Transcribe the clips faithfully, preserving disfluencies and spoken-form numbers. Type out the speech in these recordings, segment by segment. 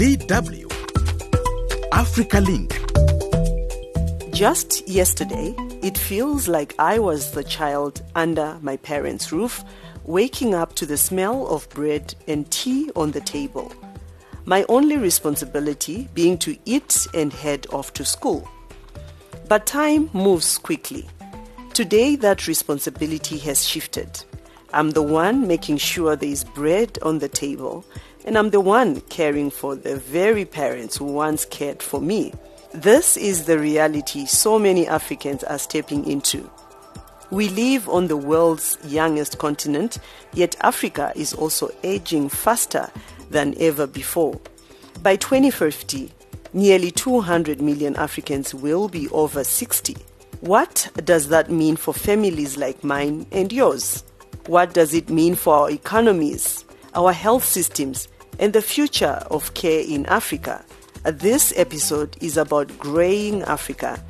D W Africa Link. Just yesterday, it feels like I was the child under my parents' roof, waking up to the smell of bread and tea on the table. My only responsibility being to eat and head off to school. But time moves quickly. Today, that responsibility has shifted. I'm the one making sure there is bread on the table, and I'm the one caring for the very parents who once cared for me. This is the reality so many Africans are stepping into. We live on the world's youngest continent, yet Africa is also aging faster than ever before. By twenty fifty, nearly two hundred million Africans will be over sixty. What does that mean for families like mine and yours? What does it mean for our economies, our health systems, and the future of care in Africa? This episode is about graying Africa,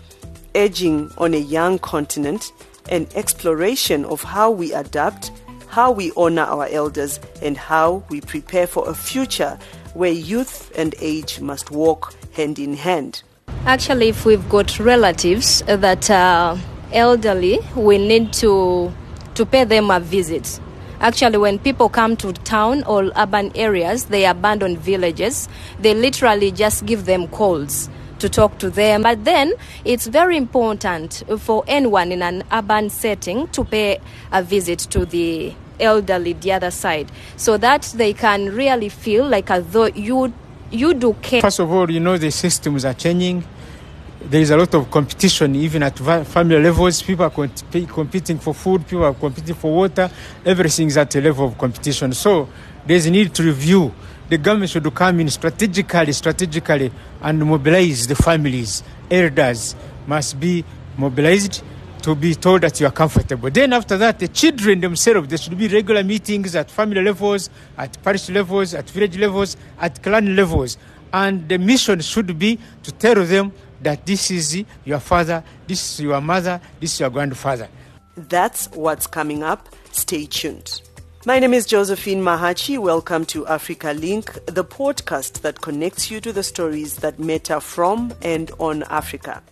aging on a young continent, and exploration of how we adapt, how we honor our elders, and how we prepare for a future where youth and age must walk hand in hand. Actually, if we've got relatives that are elderly, we need to to pay them a visit. Actually, when people come to town or urban areas, they abandon villages. They literally just give them calls to talk to them. But then it's very important for anyone in an urban setting to pay a visit to the elderly, the other side, so that they can really feel like as though you you do care. First of all, you know, the systems are changing. There is a lot of competition, even at family levels. People are comp- competing for food, people are competing for water. Everything is at a level of competition. So there's a need to review. The government should come in strategically, strategically, and mobilize the families. Elders must be mobilized to be told that you are comfortable. Then after that, the children themselves, there should be regular meetings at family levels, at parish levels, at village levels, at clan levels. And the mission should be to tell them that this is your father, this is your mother, this is your grandfather. That's what's coming up. Stay tuned. My name is Josephine Mahachi. Welcome to Africa Link, the podcast that connects you to the stories that matter from and on Africa.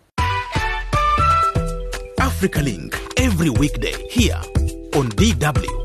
Africa Link, every weekday here on D W.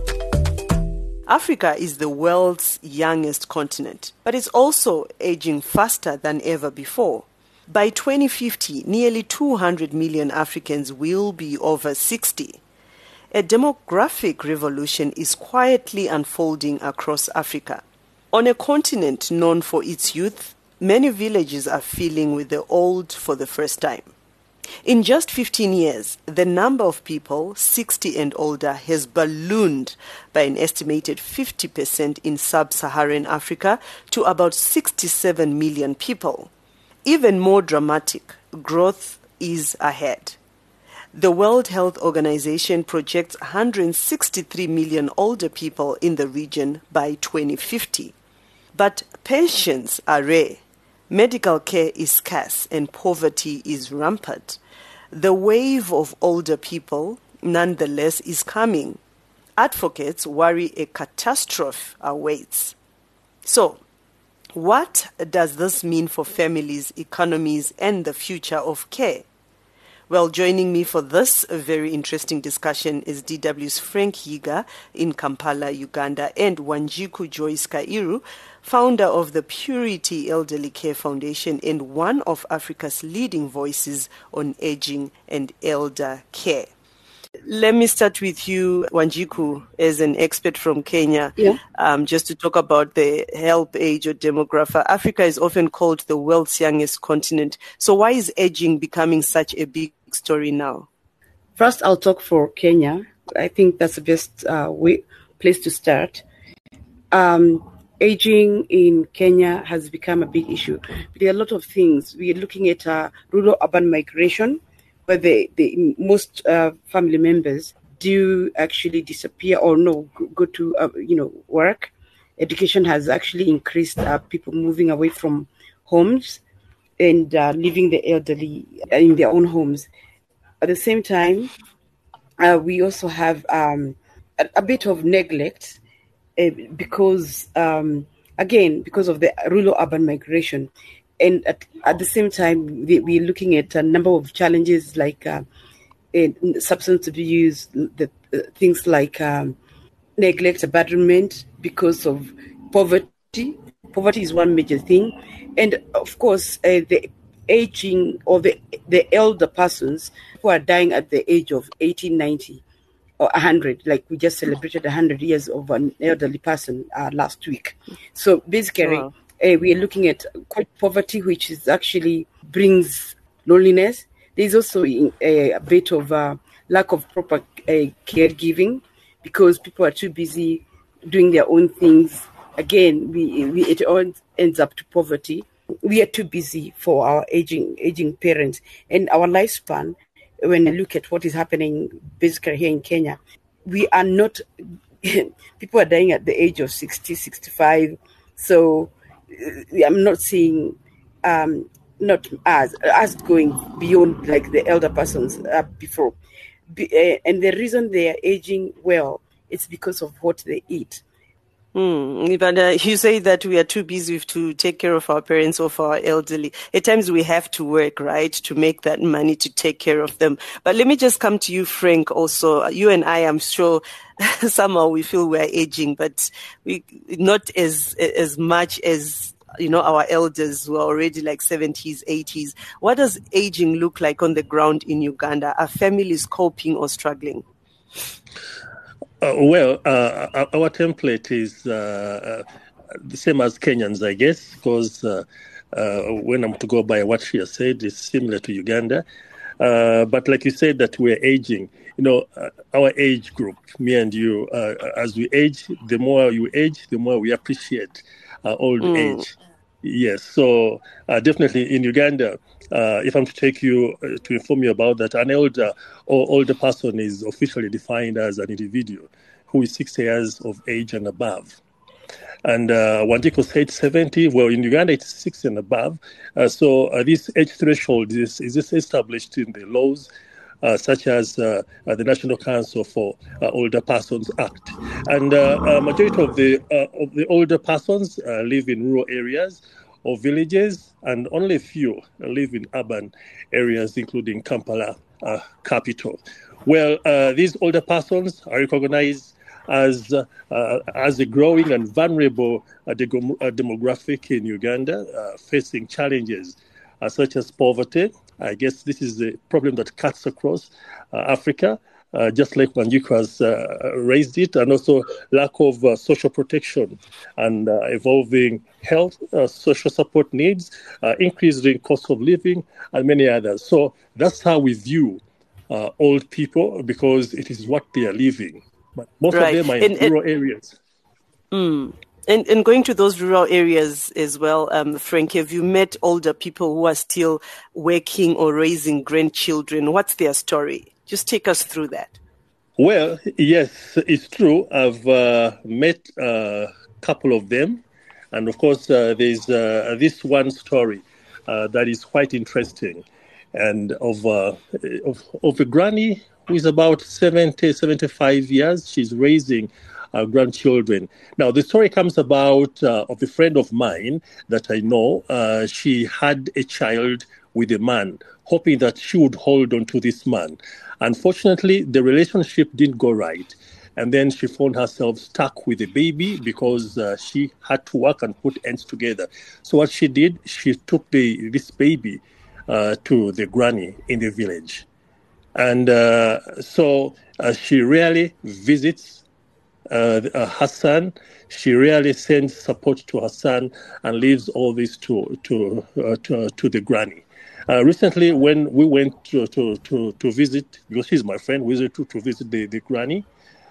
Africa is the world's youngest continent, but it's also aging faster than ever before. By twenty fifty, nearly two hundred million Africans will be over sixty. A demographic revolution is quietly unfolding across Africa. On a continent known for its youth, many villages are filling with the old for the first time. In just fifteen years, the number of people sixty and older has ballooned by an estimated fifty percent in sub-Saharan Africa to about sixty-seven million people. Even more dramatic, growth is ahead. The World Health Organization projects one hundred sixty-three million older people in the region by twenty fifty. But pensions are rare, medical care is scarce, and poverty is rampant. The wave of older people, nonetheless, is coming. Advocates worry a catastrophe awaits. So, what does this mean for families, economies, and the future of care? Well, joining me for this very interesting discussion is D W's Frank Yiga in Kampala, Uganda, and Wanjiku Joyce Kairu, founder of the Purity Elderly Care Foundation and one of Africa's leading voices on aging and elder care. Let me start with you, Wanjiku, as an expert from Kenya, yeah. um, just to talk about the health, age, or demographer. Africa is often called the world's youngest continent. So why is aging becoming such a big story now? First, I'll talk for Kenya. I think that's the best uh, way, place to start. Um, aging in Kenya has become a big issue. There are a lot of things. We are looking at uh, rural-urban migration, where the, the most uh, family members do actually disappear or no go to uh, you know work. Education has actually increased. Uh, people moving away from homes and uh, leaving the elderly in their own homes. At the same time, uh, we also have um, a, a bit of neglect uh, because um, again, because of the rural-urban migration. And at, at the same time, we, we're looking at a number of challenges like uh, in substance abuse, the, uh, things like um, neglect, abandonment because of poverty. Poverty is one major thing. And of course, uh, the aging or the, the elder persons who are dying at the age of eighty, ninety, or one hundred, like we just celebrated one hundred years of an elderly person uh, last week. So basically, wow. uh, we are looking at quite poverty, which is actually brings loneliness. There's also a, a bit of a lack of proper uh, caregiving because people are too busy doing their own things. Again, we, we it all ends up to poverty. We are too busy for our aging aging parents, and our lifespan. When I look at what is happening basically here in Kenya, we are not, people are dying at the age of sixty, sixty-five. So I'm not seeing, um, not as, as going beyond like the elder persons uh, before. Be, uh, and the reason they are aging well, it's because of what they eat. Mm, but uh, you say that we are too busy to take care of our parents or for our elderly. At times we have to work, right, to make that money to take care of them. But let me just come to you, Frank, also. You and I, I'm sure somehow we feel we're aging, but we not as as much as, you know, our elders who are already like seventies, eighties. What does aging look like on the ground in Uganda? Are families coping or struggling? Uh, well, uh, our template is uh, uh, the same as Kenyans, I guess, because uh, uh, when I'm to go by what she has said, it's similar to Uganda. Uh, but like you said, that we're aging. You know, uh, our age group, me and you, uh, as we age, the more you age, the more we appreciate uh, old mm. age. Yes, so uh, definitely in Uganda, uh, if I'm to take you uh, to inform you about that, an elder or older person is officially defined as an individual who is sixty years of age and above. And uh, Wanjiko said seventy. Well, in Uganda, it's sixty and above. Uh, so uh, this age threshold is, is established in the laws, Uh, such as uh, uh, the National Council for uh, Older Persons Act. And uh, a majority of the uh, of the older persons uh, live in rural areas or villages, and only a few live in urban areas, including Kampala uh, capital. Well, uh, these older persons are recognized as uh, uh, as a growing and vulnerable uh, de- uh, demographic in Uganda, uh, facing challenges uh, such as poverty. I guess this is a problem that cuts across uh, Africa, uh, just like Wanjiko has uh, raised it, and also lack of uh, social protection and uh, evolving health, uh, social support needs, uh, increasing cost of living, and many others. So that's how we view uh, old people, because it is what they are living. But most right. of them are in and, rural and, areas. Mm. And, and going to those rural areas as well, um, Frank, have you met older people who are still working or raising grandchildren? What's their story? Just take us through that. Well, yes, it's true. I've uh, met a couple of them. And of course, uh, there's uh, this one story uh, that is quite interesting, and of, uh, of, of a granny who is about seventy, seventy-five years. She's raising Uh, grandchildren. Now, the story comes about uh, of a friend of mine that I know. Uh, she had a child with a man, hoping that she would hold on to this man. Unfortunately, the relationship didn't go right. And then she found herself stuck with a baby because uh, she had to work and put ends together. So what she did, she took the this baby uh, to the granny in the village. And uh, so uh, she rarely visits Uh, uh, her son. She rarely sends support to her son and leaves all this to to uh, to, uh, to the granny. Uh, recently, when we went to to to, to visit, because she's my friend, we went to, to visit the, the granny,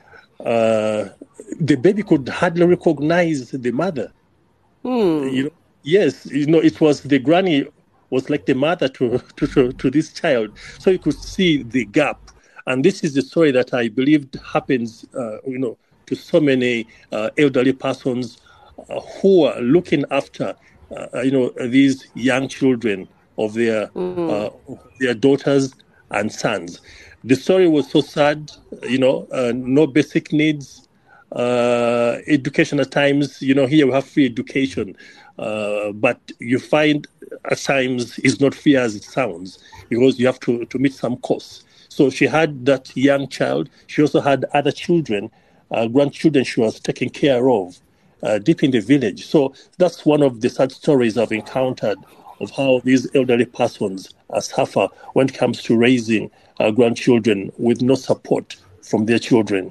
uh, the baby could hardly recognize the mother. Hmm. You know, yes, you know, it was the granny was like the mother to to, to, to this child, so you could see the gap. And this is the story that I believed happens, uh, you know, to so many uh, elderly persons uh, who are looking after, uh, you know, these young children of their mm. uh, their daughters and sons. The story was so sad, you know, uh, no basic needs, uh, education at times, you know, here we have free education, uh, but you find at times it's not free as it sounds because you have to, to meet some costs. So she had that young child. She also had other children, uh, grandchildren she was taking care of uh, deep in the village. So that's one of the sad stories I've encountered of how these elderly persons uh, suffer when it comes to raising uh, grandchildren with no support from their children.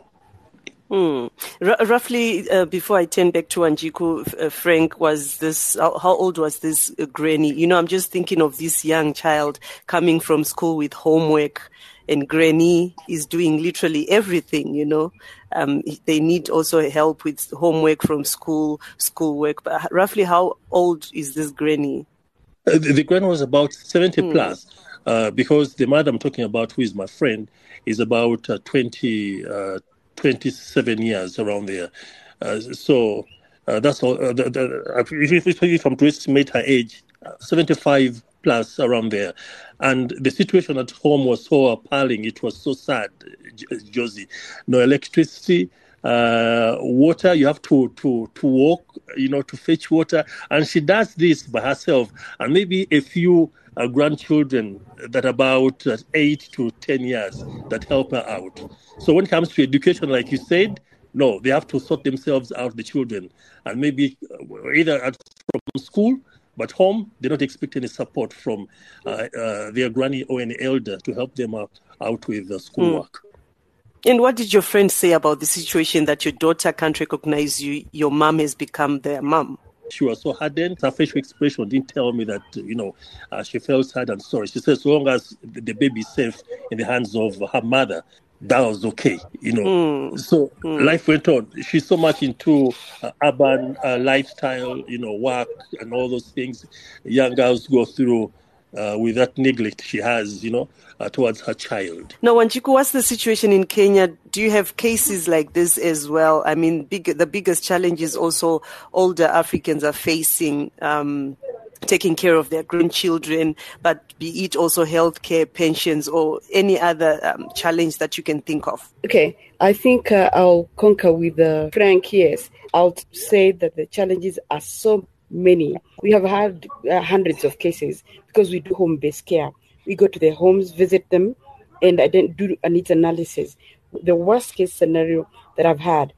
Hmm. R- roughly, uh, before I turn back to Wanjiku, uh, Frank, was this, how, how old was this uh, granny? You know, I'm just thinking of this young child coming from school with homework, and granny is doing literally everything, you know. Um, they need also help with homework from school, schoolwork. But roughly, how old is this granny? Uh, the, the granny was about seventy hmm. plus, uh, because the mother I'm talking about, who is my friend, is about uh, twenty, uh, twenty-seven years around there. Uh, so uh, that's all. Uh, the, the, if, if, if I'm to estimate her age, uh, seventy-five plus around there. And the situation at home was so appalling. It was so sad, Josie. No electricity, uh, water. You have to, to, to walk, you know, to fetch water. And she does this by herself. And maybe a few uh, grandchildren that are about uh, eight to ten years that help her out. So when it comes to education, like you said, no, they have to sort themselves out, the children. And maybe either at, from school, but home, they don't expect any support from uh, uh, their granny or any elder to help them out, out with uh, schoolwork. Mm. And what did your friend say about the situation that your daughter can't recognize you, your mom has become their mom? She was so hardened. Her facial expression didn't tell me that, you know, uh, she felt sad and sorry. She said, so long as the baby is safe in the hands of her mother, that was okay, you know. Mm. So mm. life went on. She's so much into uh, urban uh, lifestyle, you know, work and all those things young girls go through uh, with that neglect she has, you know, uh, towards her child. Now, Wanjiku, what's the situation in Kenya? Do you have cases like this as well? I mean, big, the biggest challenge is also older Africans are facing um, taking care of their grandchildren, but be it also healthcare, pensions, or any other um, challenge that you can think of? Okay, I think uh, I'll concur with uh, Frank. Yes, I'll say that the challenges are so many. We have had uh, hundreds of cases because we do home-based care. We go to their homes, visit them, and I then do a needs analysis. The worst case scenario that I've had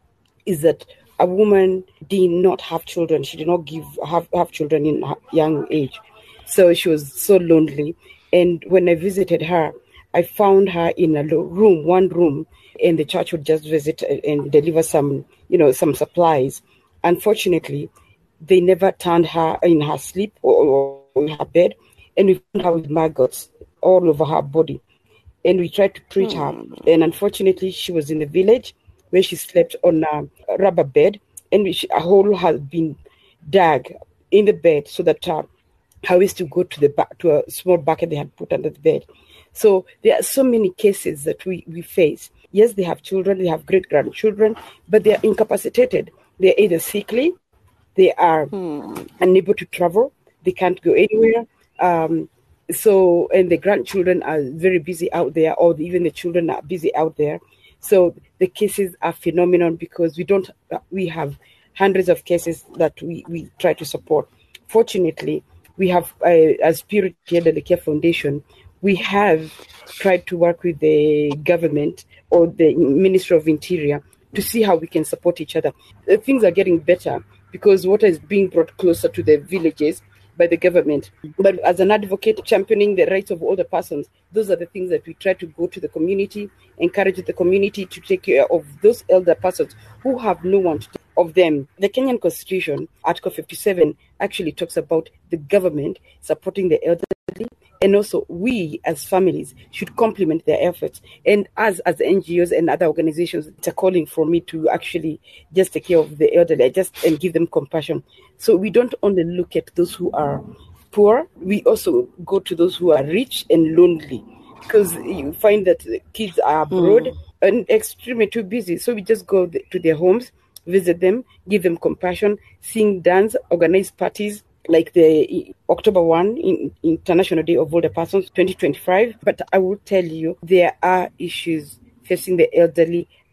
is that a woman did not have children. She did not give have, have children in her young age. So she was so lonely. And when I visited her, I found her in a room, one room, and the church would just visit and deliver some, you know, some supplies. Unfortunately, they never turned her in her sleep or, or in her bed. And we found her with maggots all over her body. And we tried to treat hmm. her. And unfortunately, she was in the village where she slept on a rubber bed, and she, a hole had been dug in the bed so that uh, her waist to go to the back, to a small bucket they had put under the bed. So there are so many cases that we, we face. Yes, they have children, they have great-grandchildren, but they are incapacitated. They are either sickly, they are hmm. unable to travel, they can't go anywhere. Um, so, and the grandchildren are very busy out there, or even the children are busy out there. So the cases are phenomenal because we don't, we have hundreds of cases that we, we try to support. Fortunately, we have, uh, as Spirit Elderly Care Foundation, we have tried to work with the government or the Ministry of Interior to see how we can support each other. Uh, things are getting better because water is being brought closer to the villages by the government. But as an advocate championing the rights of older persons, those are the things that we try to go to the community, encourage the community to take care of those elder persons who have no one to take of them. The Kenyan Constitution, Article fifty-seven, actually talks about the government supporting the elderly, and also we as families should complement their efforts. And as as N G Os and other organizations, it's a calling for me to actually just take care of the elderly, just and give them compassion. So we don't only look at those who are poor, we also go to those who are rich and lonely, because you find that the kids are abroad mm. and extremely too busy. So we just go to their homes, visit them, give them compassion, sing, dance, organize parties like the October first, in International Day of Older Persons twenty twenty-five. But I will tell you, there are issues facing the elderly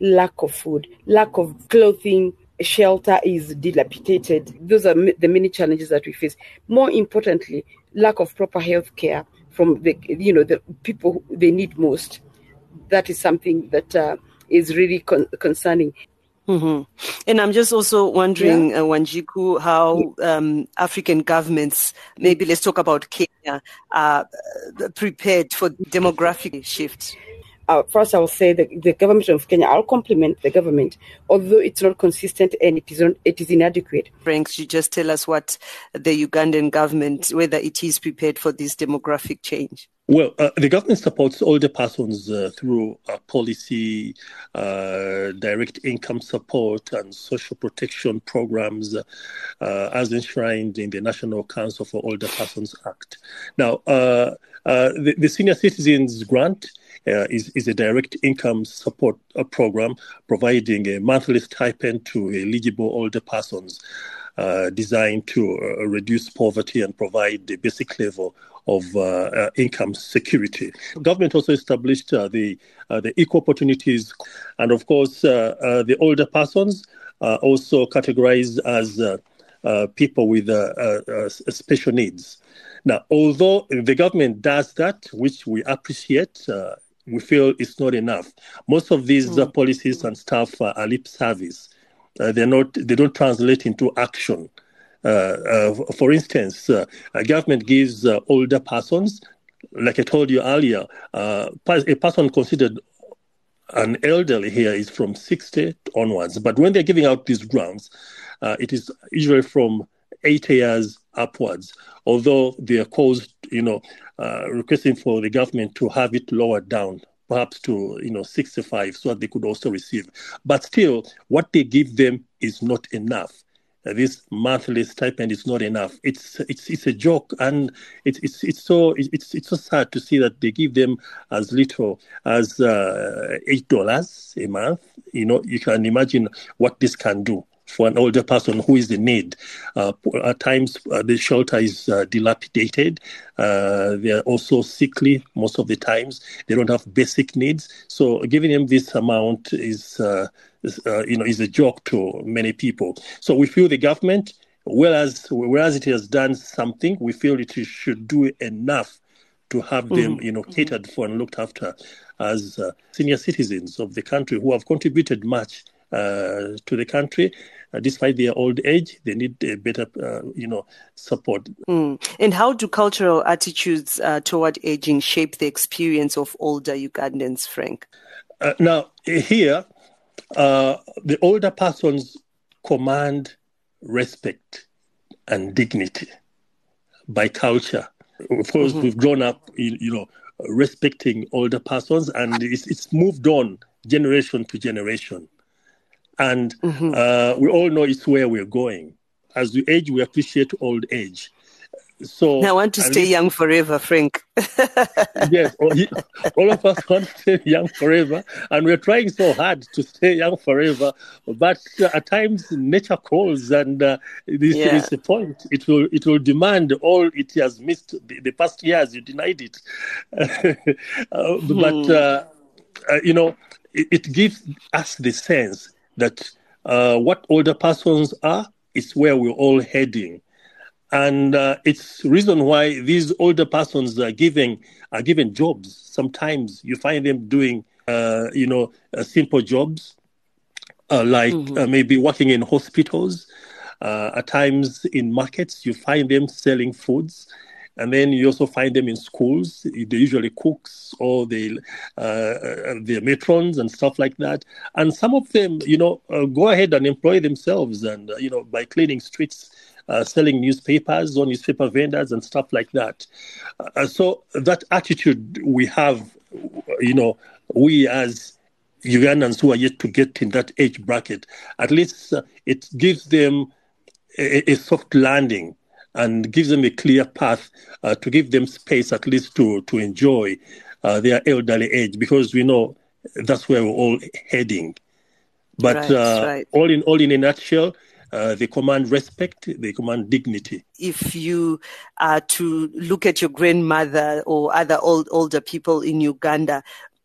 lack of food, lack of clothing, shelter is dilapidated. Those are the many challenges that we face. More importantly, lack of proper health care from the, you know, the people they need most. That is something that uh, is really con- concerning. Mm-hmm. And I'm just also wondering, yeah. uh, Wanjiku, how um, African governments, maybe let's talk about Kenya, are uh, prepared for demographic shifts. Uh, first, I will say that the government of Kenya, I'll compliment the government, although it's not consistent and it is, on, it is inadequate. Frank, you just tell us what the Ugandan government, whether it is prepared for this demographic change. Well, uh, the government supports older persons uh, through uh, policy, uh, direct income support, and social protection programs uh, as enshrined in the National Council for Older Persons Act. Now, uh, uh, the, the Senior Citizens Grant uh, is, is a direct income support uh, program providing a monthly stipend to eligible older persons uh, designed to uh, reduce poverty and provide the basic level of uh, uh, income security. Government also established uh, the uh, the equal opportunities, and of course, uh, uh, the older persons uh, also categorized as uh, uh, people with uh, uh, uh, special needs. Now, although the government does that, which we appreciate, uh, we feel it's not enough. Most of these uh, policies and stuff uh, are lip service. Uh, they're not. They don't translate into action. Uh, uh, for instance, uh, a government gives uh, older persons, like I told you earlier, uh, a person considered an elderly here is from sixty onwards. But when they're giving out these grants, uh, it is usually from eighty years upwards, although they are caused, you know, uh, requesting for the government to have it lowered down, perhaps to, you know, sixty-five, so that they could also receive. But still, what they give them is not enough. Uh, this monthly stipend is not enough. It's it's it's a joke, and it's it's it's so it's it's so sad to see that they give them as little as uh, eight dollars a month. You know, you can imagine what this can do for an older person who is in need. Uh, at times, uh, the shelter is uh, dilapidated. Uh, they are also sickly most of the times. They don't have basic needs. So giving them this amount is, uh, is uh, you know, is a joke to many people. So we feel the government, whereas, whereas it has done something, we feel it should do enough to have mm-hmm. them, you know, catered for and looked after as uh, senior citizens of the country who have contributed much Uh, to the country. Uh, despite their old age, they need a better, uh, you know, support. Mm. And how do cultural attitudes uh, toward aging shape the experience of older Ugandans, Frank? Uh, now, here, uh, the older persons command respect and dignity by culture. Of course, mm-hmm. we've grown up, you, you know, respecting older persons, and it's, it's moved on generation to generation. And mm-hmm. uh, we all know it's where we're going. As we age, we appreciate old age. So I want to stay young forever, Frank. Yes, all, all of us want to stay young forever, and we're trying so hard to stay young forever. But uh, at times, nature calls, and uh, this yeah. is the point. It will it will demand all it has missed the, the past years. You denied it, uh, hmm. but uh, uh, you know, it, it gives us the sense that uh, what older persons are is where we're all heading. And uh, it's the reason why these older persons are giving are given jobs. Sometimes you find them doing, uh, you know, uh, simple jobs, uh, like mm-hmm. uh, maybe working in hospitals. Uh, at times in markets, you find them selling foods. And then you also find them in schools. They're usually cooks or they, uh, they're matrons and stuff like that. And some of them, you know, uh, go ahead and employ themselves and, uh, you know, by cleaning streets, uh, selling newspapers or newspaper vendors and stuff like that. Uh, so that attitude we have, you know, we as Ugandans who are yet to get in that age bracket, at least uh, it gives them a, a soft landing and gives them a clear path uh, to give them space at least to, to enjoy uh, their elderly age, because we know that's where we're all heading. But right, uh, right. all in all, in a nutshell, uh, they command respect, they command dignity. If you are to look at your grandmother or other old older people in Uganda,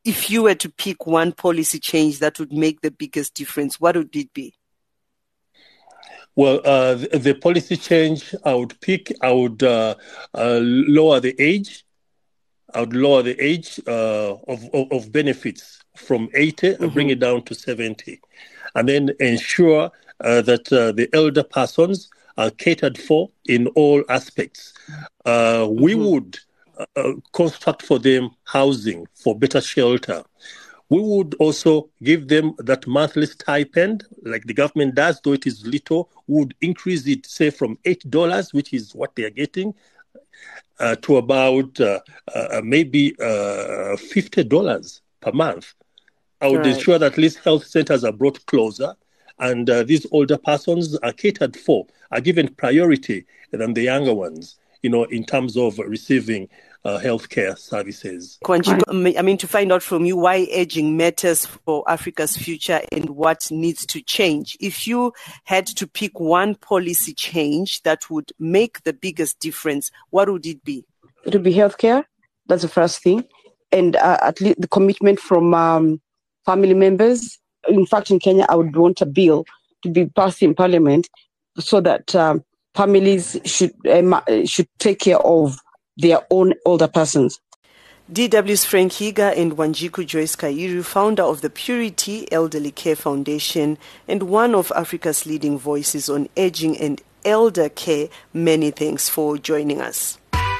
If you were to pick one policy change that would make the biggest difference, what would it be? Well, uh, the, the policy change I would pick, I would uh, uh, lower the age. I would lower the age uh, of, of, of benefits from eighty mm-hmm. and bring it down to seventy. And then ensure uh, that uh, the elder persons are catered for in all aspects. Uh, mm-hmm. We would uh, construct for them housing, for better shelter. We would also give them that monthly stipend, like the government does, though it is little. We would increase it, say, from eight dollars, which is what they are getting, uh, to about uh, uh, maybe uh, fifty dollars per month. I would right. ensure that at least health centers are brought closer, and uh, these older persons are catered for, are given priority than the younger ones, you know, in terms of receiving Uh, healthcare services. Wanjiku, I mean, to find out from you why aging matters for Africa's future and what needs to change. If you had to pick one policy change that would make the biggest difference, what would it be? It would be healthcare. That's the first thing. And uh, at least the commitment from um, family members. In fact, in Kenya, I would want a bill to be passed in parliament so that um, families should um, should take care of their own older persons. D W's Frank Higa and Wanjiku Joyce Kairu, founder of the Purity Elderly Care Foundation and one of Africa's leading voices on aging and elder care. Many thanks for joining us.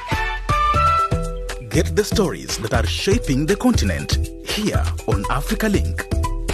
Get the stories that are shaping the continent here on Africa Link.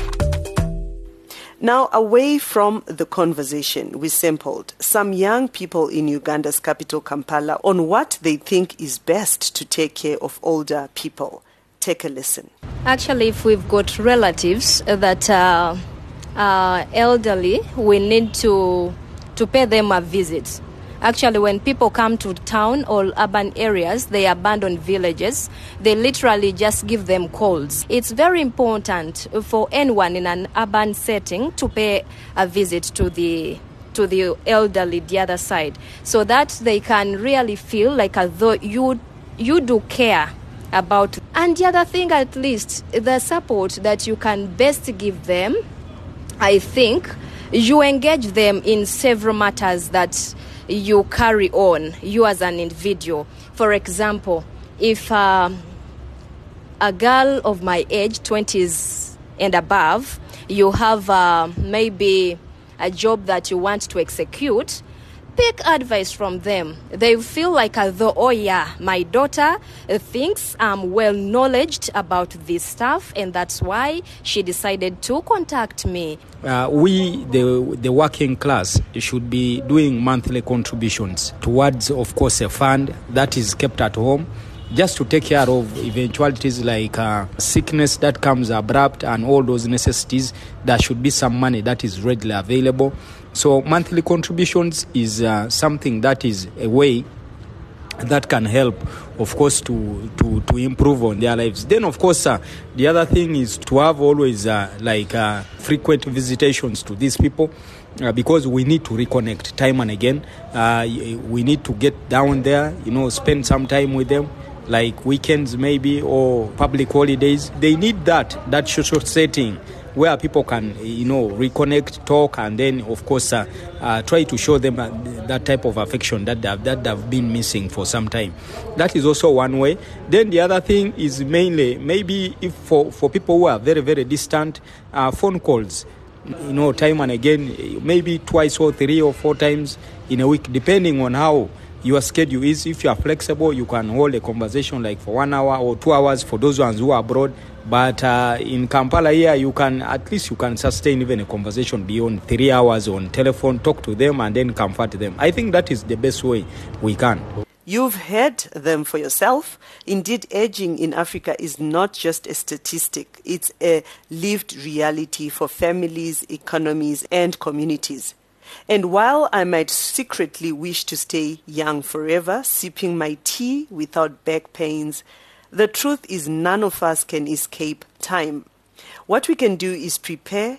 Now, away from the conversation, we sampled some young people in Uganda's capital, Kampala, on what they think is best to take care of older people. Take a listen. Actually, if we've got relatives that are uh, elderly, we need to to pay them a visit. Actually, when people come to town or urban areas, they abandon villages. They literally just give them calls. It's very important for anyone in an urban setting to pay a visit to the to the elderly, the other side, so that they can really feel like as though you you do care about. And the other thing, at least, the support that you can best give them, I think, you engage them in several matters that you carry on, you as an individual. For example, if uh, a girl of my age, twenties and above, you have uh, maybe a job that you want to execute, pick advice from them. They feel like as though, oh yeah, my daughter thinks I'm well knowledged about this stuff, and that's why she decided to contact me. Uh, we, the the working class, should be doing monthly contributions towards, of course, a fund that is kept at home, just to take care of eventualities like uh, sickness that comes abrupt and all those necessities. There should be some money that is readily available. So monthly contributions is uh, something that is a way that can help, of course, to, to, to improve on their lives. Then, of course, uh, the other thing is to have always uh, like uh, frequent visitations to these people, uh, because we need to reconnect time and again. Uh, we need to get down there, you know, spend some time with them, like weekends maybe or public holidays. They need that, that social setting where people can, you know, reconnect, talk, and then, of course, uh, uh, try to show them uh, that type of affection that they've, that they've been missing for some time. That is also one way. Then the other thing is mainly, maybe if for, for people who are very, very distant, uh, phone calls, you know, time and again, maybe twice or three or four times in a week, depending on how your schedule is. If you are flexible, you can hold a conversation like for one hour or two hours for those ones who are abroad. But uh, in Kampala here, you can, at least you can sustain even a conversation beyond three hours on telephone, talk to them and then comfort them. I think that is the best way we can. You've heard them for yourself. Indeed, aging in Africa is not just a statistic. It's a lived reality for families, economies, and communities. And while I might secretly wish to stay young forever, sipping my tea without back pains, the truth is none of us can escape time. What we can do is prepare,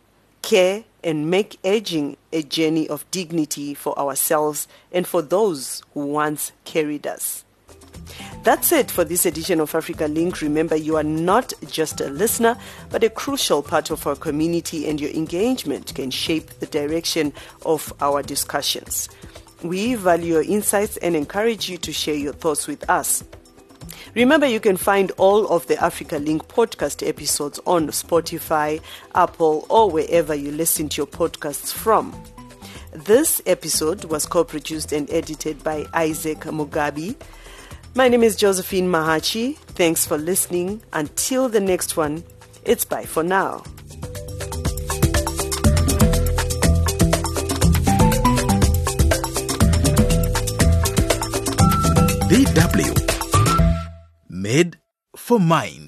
care, and make aging a journey of dignity for ourselves and for those who once carried us. That's it for this edition of Africa Link. Remember, you are not just a listener, but a crucial part of our community, and your engagement can shape the direction of our discussions. We value your insights and encourage you to share your thoughts with us. Remember, you can find all of the Africa Link podcast episodes on Spotify, Apple, or wherever you listen to your podcasts from. This episode was co-produced and edited by Isaac Mugabi. My name is Josephine Mahachi. Thanks for listening. Until the next one, it's bye for now. D W. Made for Mind.